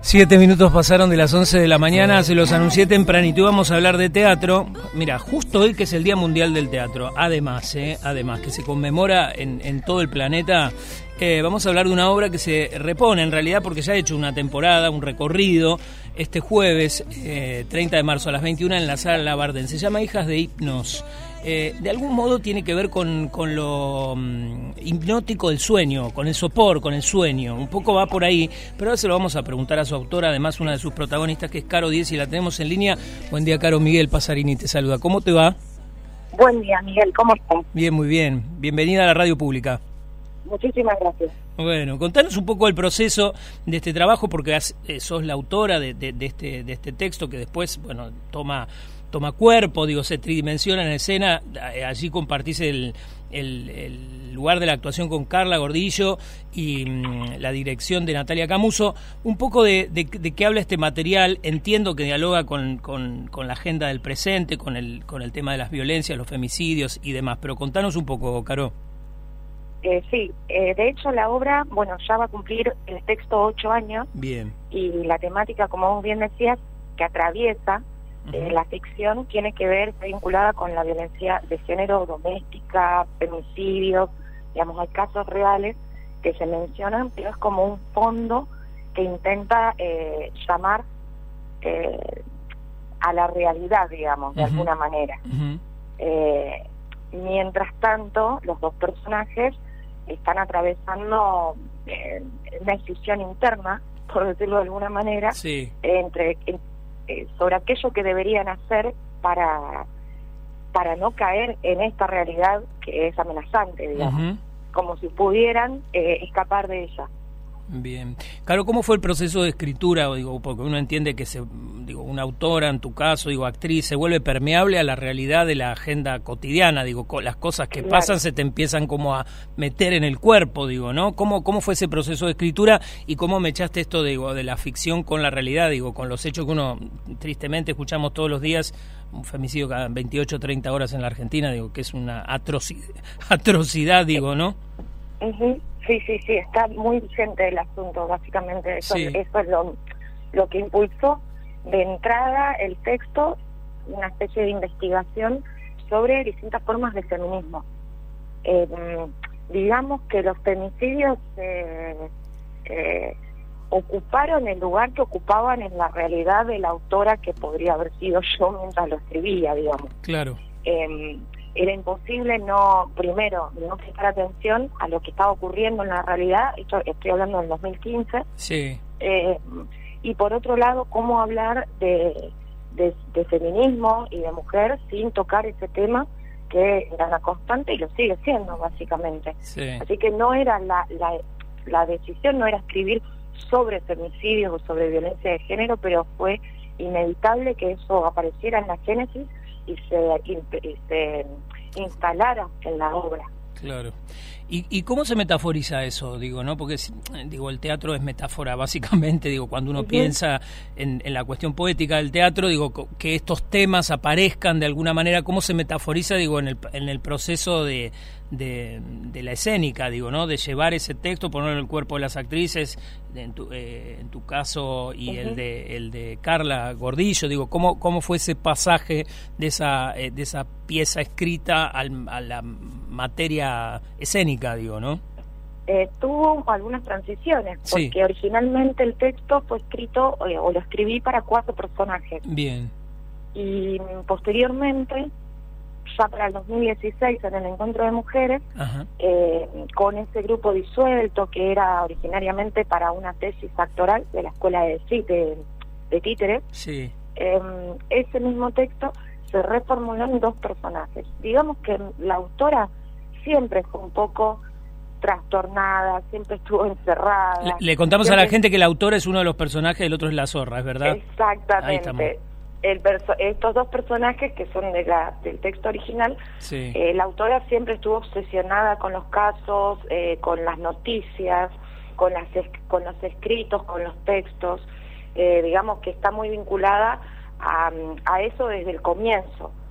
7 minutos pasaron de las 11 de la mañana, se los anuncié tempranito, vamos a hablar de teatro. Mira, justo hoy que es el Día Mundial del Teatro, además que se conmemora en todo el planeta, vamos a hablar de una obra que se repone en realidad porque ya ha hecho una temporada, un recorrido, este jueves 30 de marzo a las 21 en la Sala Labardén. Se llama Hijas de Hipnos. De algún modo tiene que ver con lo hipnótico del sueño, con el sopor, con el sueño. Un poco va por ahí, pero ahora se lo vamos a preguntar a su autora, además una de sus protagonistas, que es Caro Diez, y la tenemos en línea. Buen día, Caro. Miguel Pasarini te saluda. ¿Cómo te va? Buen día, Miguel. ¿Cómo estás? Bien, muy bien. Bienvenida a la radio pública. Muchísimas gracias. Bueno, contanos un poco el proceso de este trabajo, porque sos la autora de este texto que después, bueno, toma cuerpo, digo, se tridimensiona en escena. Allí compartís el lugar de la actuación con Carla Gordillo y la dirección de Natalia Camuso. Un poco de qué habla este material. Entiendo que dialoga con la agenda del presente, con el tema de las violencias, los femicidios y demás, pero contanos un poco, Caro. Sí, de hecho la obra, bueno, ya va a cumplir el texto 8 años. Bien. Y la temática, como vos bien decías, que atraviesa la ficción, tiene que ver, está vinculada con la violencia de género doméstica, femicidios, digamos, hay casos reales que se mencionan, pero es como un fondo que intenta llamar a la realidad, digamos, de alguna manera. Mientras tanto, los dos personajes están atravesando una decisión interna, por decirlo de alguna manera, sí, sobre aquello que deberían hacer para no caer en esta realidad que es amenazante, digamos, como si pudieran escapar de ella. Bien. Claro, ¿cómo fue el proceso de escritura? Digo, porque uno entiende que una autora, en tu caso, actriz, se vuelve permeable a la realidad de la agenda cotidiana, las cosas que pasan se te empiezan como a meter en el cuerpo, ¿no? ¿Cómo fue ese proceso de escritura y cómo me echaste esto, de la ficción con la realidad, con los hechos que uno tristemente escuchamos todos los días? Un femicidio cada 28 30 horas en la Argentina, que es una atrocidad, ¿no? Sí, está muy vigente el asunto, básicamente. Eso es lo que impulsó de entrada el texto, una especie de investigación sobre distintas formas de feminismo. Digamos que los femicidios ocuparon el lugar que ocupaban en la realidad de la autora, que podría haber sido yo mientras lo escribía, digamos. Claro. Era imposible no prestar atención a lo que estaba ocurriendo en la realidad. Estoy hablando del 2015. Sí. Y por otro lado, cómo hablar de feminismo y de mujer sin tocar ese tema que era la constante y lo sigue siendo, básicamente. Sí. Así que no era la decisión, no era escribir sobre femicidios o sobre violencia de género, pero fue inevitable que eso apareciera en la génesis y se instalara en la obra. Claro. ¿Y cómo se metaforiza eso? ¿No? Porque el teatro es metáfora, básicamente, cuando uno piensa en la cuestión poética del teatro, que estos temas aparezcan de alguna manera, ¿cómo se metaforiza, en el proceso de la escénica, ¿no? De llevar ese texto, ponerlo en el cuerpo de las actrices, en tu caso, y el de Carla Gordillo, ¿cómo fue ese pasaje de esa pieza escrita a la materia escénica, ¿no? Tuvo algunas transiciones, porque originalmente el texto fue escrito, o lo escribí para 4 personajes. Bien. Y posteriormente, ya para el 2016, en el Encuentro de Mujeres, con ese grupo disuelto que era originariamente para una tesis actoral de la Escuela de Títeres, sí. Ese mismo texto se reformuló en 2 personajes. Digamos que la autora siempre fue un poco trastornada, siempre estuvo encerrada. Le contamos a la gente que la autora es uno de los personajes, el otro es la zorra, ¿es verdad? Exactamente. Estos 2 personajes que son del texto original, la autora siempre estuvo obsesionada con los casos, con las noticias, con los escritos, con los textos. Digamos que está muy vinculada a eso desde el comienzo.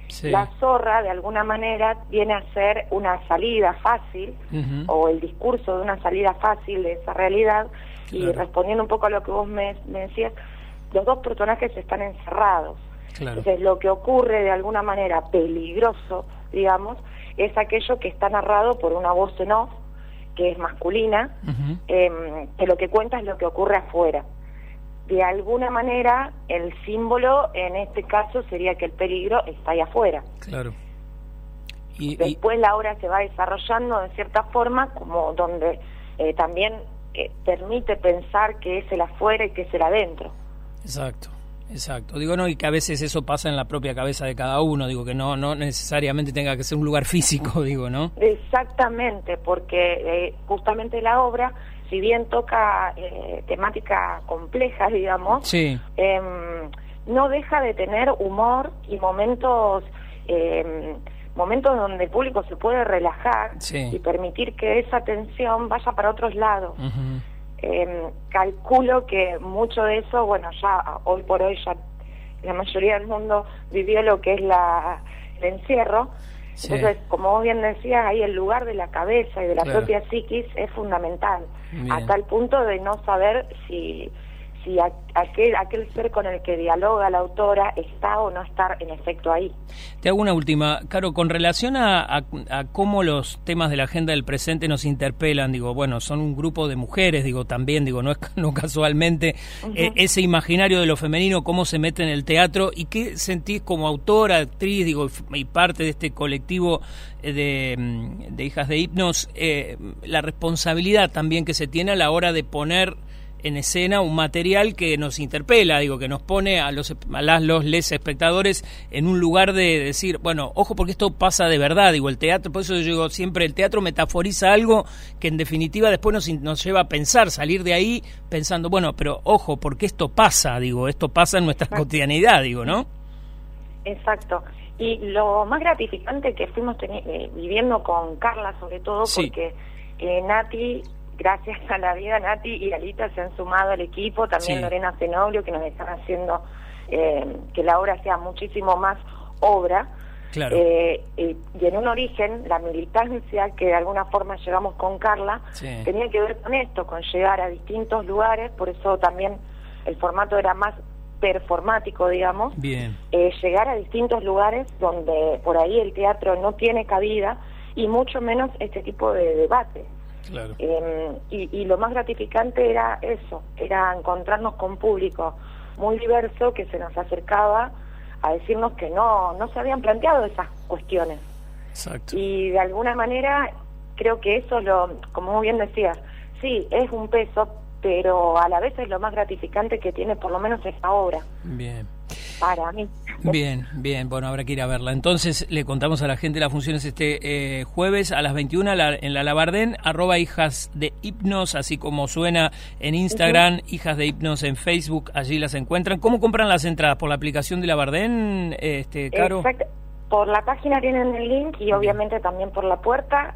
Sí. La zorra, de alguna manera, viene a ser una salida fácil, o el discurso de una salida fácil de esa realidad. Claro. Y respondiendo un poco a lo que vos me decías, los dos personajes están encerrados. Claro. Entonces, lo que ocurre de alguna manera peligroso, digamos, es aquello que está narrado por una voz en off, que es masculina, que lo que cuenta es lo que ocurre afuera. De alguna manera, el símbolo en este caso sería que el peligro está ahí afuera. Claro. Después la obra se va desarrollando de cierta forma, como donde también permite pensar que es el afuera y que es el adentro. Exacto. Exacto, digo, no, y que a veces eso pasa en la propia cabeza de cada uno, digo, que no necesariamente tenga que ser un lugar físico, digo, ¿no? Exactamente, porque justamente la obra, si bien toca temáticas complejas, digamos, sí, no deja de tener humor y momentos donde el público se puede relajar, sí, y permitir que esa tensión vaya para otros lados. Calculo que mucho de eso, bueno, ya hoy por hoy ya la mayoría del mundo vivió lo que es el encierro. Sí. Entonces, como vos bien decías, ahí el lugar de la cabeza y de la propia psiquis es fundamental. Bien. Hasta el punto de no saber si aquel ser con el que dialoga la autora está o no está en efecto ahí. Te hago una última, Caro, con relación a cómo los temas de la agenda del presente nos interpelan, digo, bueno, son un grupo de mujeres, digo, también, digo, no casualmente, ese imaginario de lo femenino, cómo se mete en el teatro, y qué sentís como autora, actriz, digo, y parte de este colectivo de Hijas de Hipnos, la responsabilidad también que se tiene a la hora de poner en escena un material que nos interpela, digo, que nos pone a los espectadores en un lugar de decir, bueno, ojo, porque esto pasa de verdad, digo, el teatro, por eso yo digo siempre, el teatro metaforiza algo que en definitiva después nos lleva a pensar, salir de ahí pensando, bueno, pero ojo, porque esto pasa, digo, esto pasa en nuestra cotidianidad, digo, ¿no? Exacto. Y lo más gratificante que fuimos viviendo con Carla, sobre todo, sí, porque Nati, gracias a la vida, Nati y Alita se han sumado al equipo, también sí, Lorena Zenobrio, que nos están haciendo que la obra sea muchísimo más obra. Claro. Y en un origen, la militancia que de alguna forma llevamos con Carla, sí, tenía que ver con esto, con llegar a distintos lugares, por eso también el formato era más performático, digamos. Bien. Llegar a distintos lugares donde por ahí el teatro no tiene cabida, y mucho menos este tipo de debate. Claro. Y lo más gratificante era eso, era encontrarnos con público muy diverso que se nos acercaba a decirnos que no se habían planteado esas cuestiones. Exacto. Y de alguna manera creo que eso, como muy bien decías, sí, es un peso, pero a la vez es lo más gratificante que tiene por lo menos esta obra. Bien. Para mí. Bien, bueno, habrá que ir a verla. Entonces, le contamos a la gente las funciones este jueves a las 21 en la Labardén, @Hijas de Hipnos, así como suena en Instagram, Hijas de Hipnos en Facebook, allí las encuentran. ¿Cómo compran las entradas? ¿Por la aplicación de Labardén, Caro? Exacto. Por la página tienen el link y obviamente también por la puerta.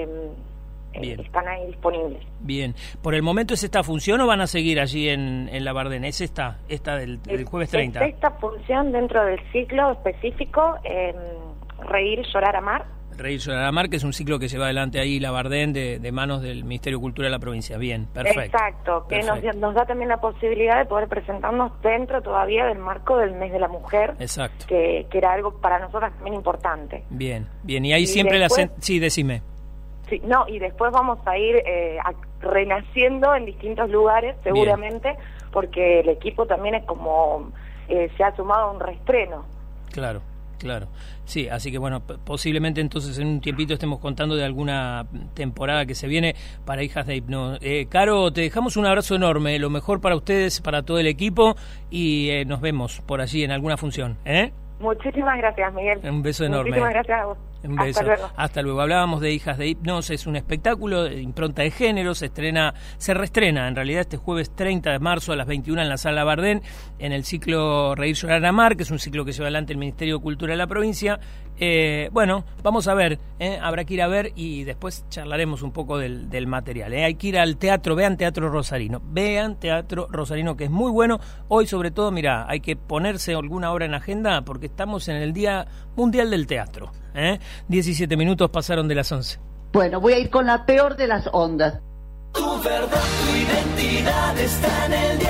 Bien. Están ahí disponibles. Bien. ¿Por el momento es esta función o van a seguir allí en Labardén? ¿Es esta del jueves 30? Es esta función dentro del ciclo específico, Reír, Llorar, Amar. Reír, Llorar, Amar, que es un ciclo que se va adelante ahí Labardén de manos del Ministerio de Cultura de la provincia. Bien, perfecto. Exacto, que perfecto. Nos da también la posibilidad de poder presentarnos dentro todavía del marco del mes de la mujer. Exacto. Que era algo para nosotras también importante. Bien, y ahí siempre después, sí, decime. Sí, no, y después vamos a ir renaciendo en distintos lugares, seguramente, bien, porque el equipo también es como se ha sumado a un reestreno. Claro. Sí, así que bueno, posiblemente entonces en un tiempito estemos contando de alguna temporada que se viene para Hijas de Hipnos. Caro, te dejamos un abrazo enorme, lo mejor para ustedes, para todo el equipo, y nos vemos por allí en alguna función. Muchísimas gracias, Miguel. Un beso enorme. Muchísimas gracias a vos. Un beso. Hasta luego. Hasta luego. Hablábamos de Hijas de Hipnos, es un espectáculo de impronta de género, se reestrena en realidad este jueves 30 de marzo a las 21 en la Sala Bardén, en el ciclo Reír, Llorar, Amar, que es un ciclo que lleva adelante el Ministerio de Cultura de la provincia. Bueno, vamos a ver, habrá que ir a ver y después charlaremos un poco del material. Hay que ir al teatro, vean Teatro Rosarino, que es muy bueno. Hoy sobre todo, mira, hay que ponerse alguna hora en agenda porque estamos en el Día Mundial del Teatro. 17 minutos pasaron de las 11. Bueno, voy a ir con la peor de las ondas. Tu verdad, tu identidad está en el